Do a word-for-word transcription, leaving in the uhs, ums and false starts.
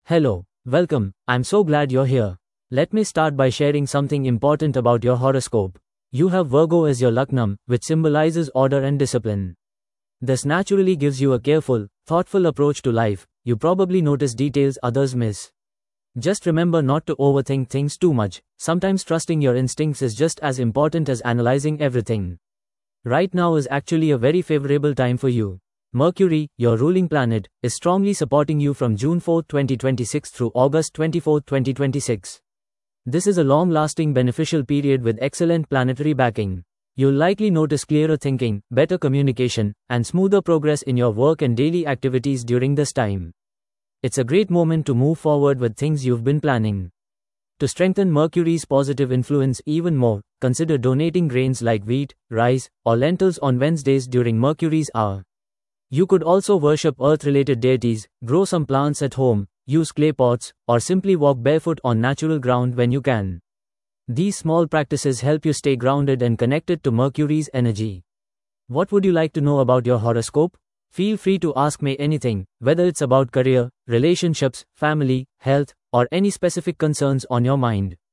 Hello, welcome, I'm so glad you're here. Let me start by sharing something important about your horoscope. You have Virgo as your Laknam, which symbolizes order and discipline. This naturally gives you a careful, thoughtful approach to life. You probably notice details others miss. Just remember not to overthink things too much. Sometimes trusting your instincts is just as important as analyzing everything. Right now is actually a very favorable time for you. Mercury, your ruling planet, is strongly supporting you from June fourth, twenty twenty-six through August twenty-fourth, twenty twenty-six. This is a long-lasting beneficial period with excellent planetary backing. You'll likely notice clearer thinking, better communication, and smoother progress in your work and daily activities during this time. It's a great moment to move forward with things you've been planning. To strengthen Mercury's positive influence even more, consider donating grains like wheat, rice, or lentils on Wednesdays during Mercury's hour. You could also worship earth-related deities, grow some plants at home, use clay pots, or simply walk barefoot on natural ground when you can. These small practices help you stay grounded and connected to Mercury's energy. What would you like to know about your horoscope? Feel free to ask me anything, whether it's about career, relationships, family, health, or any specific concerns on your mind.